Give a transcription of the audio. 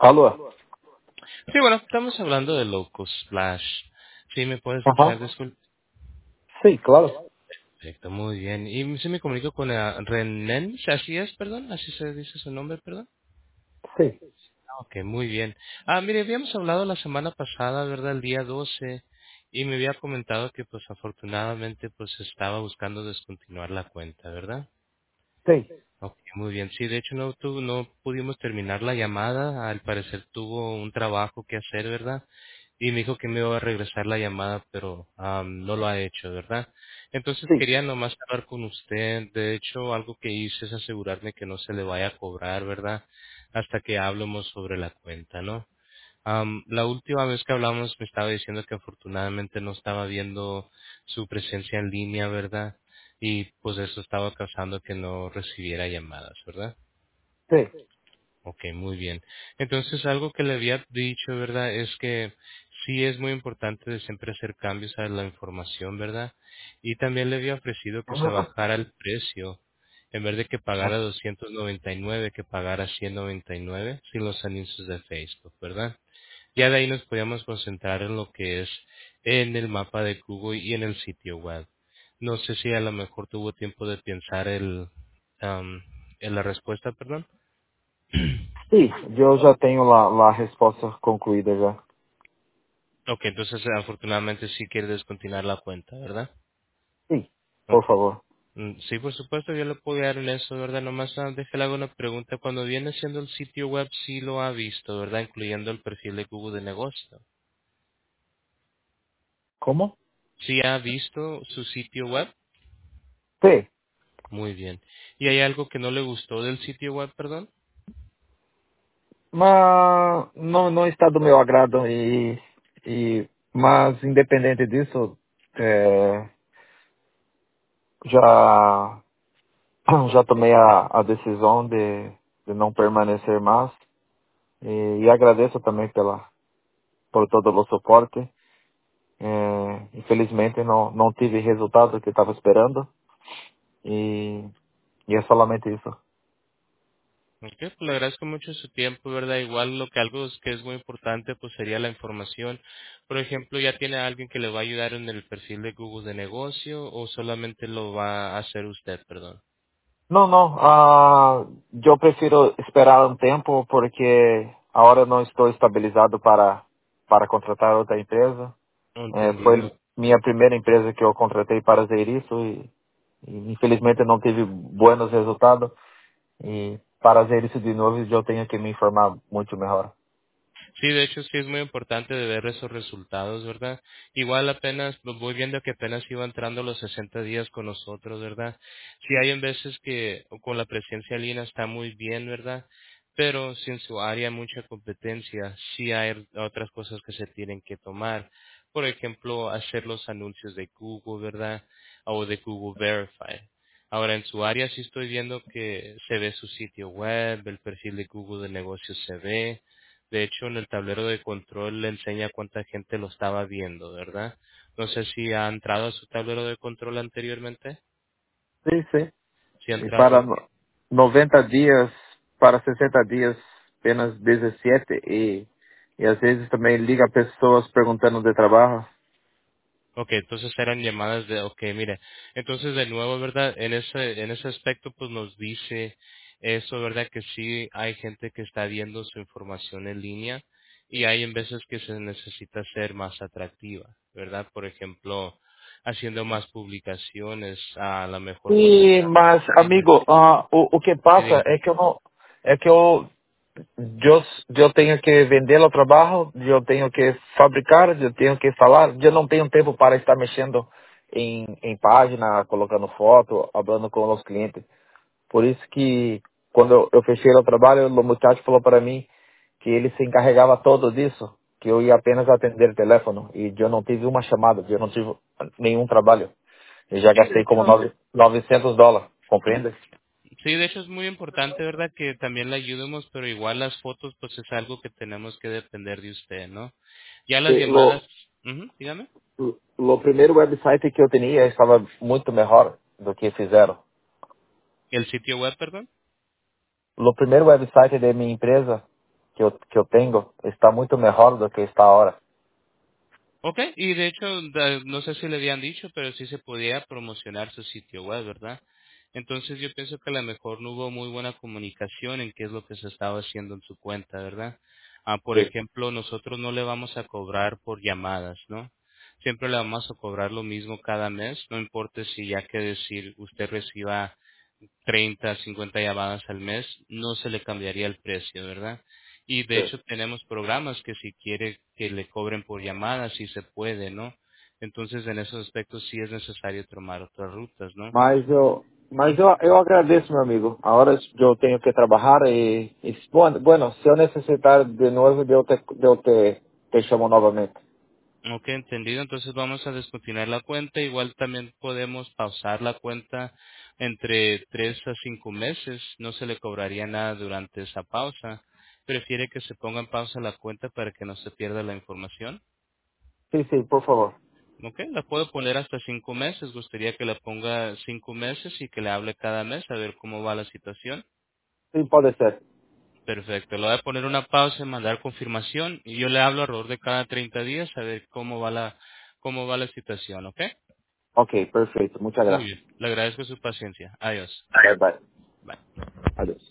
Alô? Sí, bueno, estamos hablando de Loco Splash. ¿Sí me puedes escuchar? Aham. Disculpe. Sim, claro. Perfecto, muy bien. Y si me comunico con René, así es, perdón, así se dice su nombre, perdón. Sim. Ok, muy bien. Mire, habíamos hablado la semana pasada, ¿verdad? El día 12, y me había comentado que pues afortunadamente pues estaba buscando descontinuar la cuenta, ¿verdad? Sim. Ok, muy bien. Sí, de hecho no pudimos terminar la llamada. Al parecer tuvo un trabajo que hacer, ¿verdad? Y me dijo que me iba a regresar la llamada, pero no lo ha hecho, ¿verdad? Entonces Sim. quería nomás hablar con usted. De hecho, algo que hice es asegurarme que no se le vaya a cobrar, ¿verdad? Hasta que hablemos sobre la cuenta, ¿no? La última vez que hablamos me estaba diciendo que afortunadamente no estaba viendo su presencia en línea, ¿verdad? Y pues eso estaba causando que no recibiera llamadas, ¿verdad? Sim. Ok, muy bien. Entonces algo que le había dicho, ¿verdad? Es que sí es muy importante de siempre hacer cambios a la información, ¿verdad? Y también le había ofrecido que se bajara el precio. En vez de que pagara 299, que pagara 199 sin los anuncios de Facebook, ¿verdad? Ya de ahí nos podíamos concentrar en lo que es en el mapa de Google y en el sitio web. No sé si a lo mejor tuvo tiempo de pensar am, en la respuesta, perdón. Sim, eu já tenho lá a resposta concluída já. Ok, entonces afortunadamente sí quiere descontinuar la cuenta, ¿verdad? Sim, por Ok. favor. Sí, por supuesto, yo le puedo dar en eso, ¿verdad? Nomás déjale hago una pregunta. Cuando viene siendo el sitio web, sí lo ha visto, ¿verdad? Incluyendo el perfil de Google de negocio. Como? Sí ha visto su sitio web. Sim. Muy bien. ¿Y hay algo que no le gustó del sitio web, perdón? Mas não está do meu agrado mas independente disso, já já tomei a decisão de não permanecer mais e agradeço também por todo o suporte. Infelizmente não tive resultado que estava esperando e, e é solamente isso. Ok, pues le agradezco mucho su tiempo, ¿verdad? Igual lo que algo que es muy importante, pues sería la información. Por ejemplo, ¿ya tiene alguien que le va a ayudar en el perfil de Google de negocio o solamente lo va a hacer usted, perdón? Não, eu prefiro esperar um tempo porque agora não estou estabilizado para contratar outra empresa. Entendido. Foi minha primeira empresa que eu contratei para fazer isso e infelizmente não tive buenos resultados e para fazer isso de novo eu tenho que me informar muito melhor. Sí, de hecho sí es muy importante de ver esos resultados, ¿verdad? Igual apenas, pues voy viendo que apenas iba entrando los 60 días con nosotros, ¿verdad? Sí hay en veces que con la presencia en línea está muy bien, ¿verdad? Pero si en su área hay mucha competencia, sí hay otras cosas que se tienen que tomar. Por ejemplo, hacer los anuncios de Google, ¿verdad? O de Google Verify. Ahora, en su área sí estoy viendo que se ve su sitio web, el perfil de Google de negocios se ve, de hecho, en el tablero de control le enseña cuánta gente lo estaba viendo, ¿verdad? No sé si ha entrado a su tablero de control anteriormente. Sim, sim. Si ha E entrado. para 90 dias, para 60 dias, apenas 17 e às vezes também liga pessoas perguntando de trabalho. Ok, entonces eran llamadas de, ok, mire, entonces de nuevo, ¿verdad? En ese aspecto, pues nos dice eso, ¿verdad? Que sí hay gente que está viendo su información en línea y hay en veces que se necesita ser más atractiva, ¿verdad? Por ejemplo, haciendo más publicaciones, a lo mejor E, publicar. mas, amigo, o que Sí, passa diga. é que eu não, é que eu tenho que vender o trabalho, eu tenho que fabricar, eu tenho que falar, eu não tenho tempo para estar mexendo em página, colocando foto, falando com os clientes. Por isso que quando eu fechei o trabalho, o muchacho falou para mim que ele se encarregava todo disso, que eu ia apenas atender o telefone e eu não tive uma chamada, eu não tive nenhum trabalho. Eu já Sí, de gastei como hecho, $900, compreende? sí, de hecho es muy importante, ¿verdad? Que también le ayudemos, pero igual las fotos, pues es algo que tenemos que depender de usted, ¿no? Ya las Sí, llamadas, dígame. o primeiro website que eu tinha estava muito melhor do que fizeram. El sitio web, perdón. O primeiro website da minha empresa, que eu tenho está muito melhor do que está agora. Ok, y de hecho, no sé si le habían dicho, pero sí se podía promocionar su sitio web, ¿verdad? Entonces yo pienso que a lo mejor no hubo muy buena comunicación en qué es lo que se estaba haciendo en su cuenta, ¿verdad? Por Sim, ejemplo, nosotros no le vamos a cobrar por llamadas, ¿no? Siempre le vamos a cobrar lo mismo cada mes, no importa si ya que decir usted reciba 30, 50 llamadas al mes, no se le cambiaría el precio, ¿verdad? Y de sim. hecho tenemos programas que si quiere que le cobren por llamadas, sí se puede, ¿no? Entonces en esos aspectos sí es necesario tomar otras rutas, ¿no? Mas eu agradeço, meu amigo. Agora eu tenho que trabalhar bueno, se eu necessitar de novo, te chamo novamente. Ok, entendido. Entonces vamos a descontinuar la cuenta. Igual también podemos pausar la cuenta entre 3 a 5 meses. No se le cobraría nada durante esa pausa. ¿Prefiere que se ponga en pausa la cuenta para que no se pierda la información? Sim, por favor. Ok, la puedo poner hasta 5 meses. Gustaría que la ponga 5 meses y que le hable cada mes a ver cómo va la situación. Sim, pode ser. Perfecto. Le voy a poner una pausa y mandar confirmación y yo le hablo alrededor de cada 30 días a ver cómo va la situación, ¿ok? Ok, perfeito. Muchas Muy gracias. bien. Le agradezco su paciencia. Adiós. Bye, bye. Bye. Adeus.